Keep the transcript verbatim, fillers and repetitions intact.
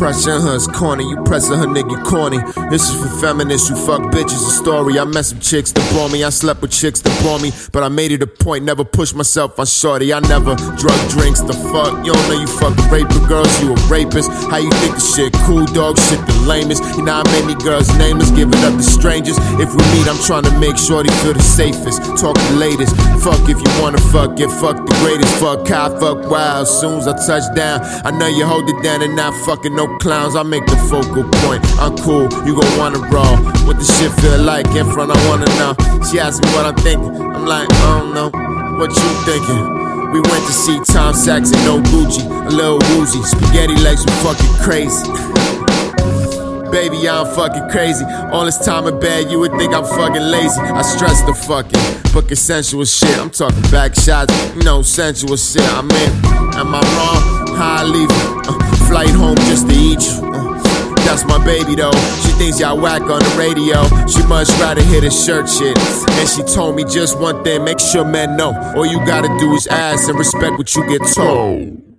pressure in her is corny. You pressing her nigga corny. This is for feminists who fuck bitches. A story. I mess with chicks that bore me. I slept with chicks that bore me. But I made it a point, never push myself on shorty. I never drug drinks the fuck. You don't know you fucking raping girls, you a rapist. How you think the shit cool, dog? Shit the lamest. You know how many girls nameless, give it up to strangers. If we meet, I'm trying to make shorty feel the safest. Talk the latest. Fuck if you wanna fuck, get fucked the greatest. Fuck high, fuck wild. Soon as I touch down, I know you hold it down and not fucking no clowns. I make the focal point. I'm cool, you gon' wanna raw. What the shit feel like in front, I wanna know. She asked me what I'm thinking. I'm like, I don't know. What you thinking? We went to see Tom Sachs and no Gucci. A little woozy. Spaghetti legs were fucking crazy. Baby, I'm fucking crazy. All this time in bed, you would think I'm fucking lazy. I stress the fucking, but consensual shit. I'm talking back shots, you know, sensual shit. I mean, am I wrong? How I leave it? Uh, flight home just to eat you. Uh, that's my baby though. She thinks y'all whack on the radio. She much rather hear the shirt shit. And she told me just one thing, make sure men know. All you gotta do is ask and respect what you get told.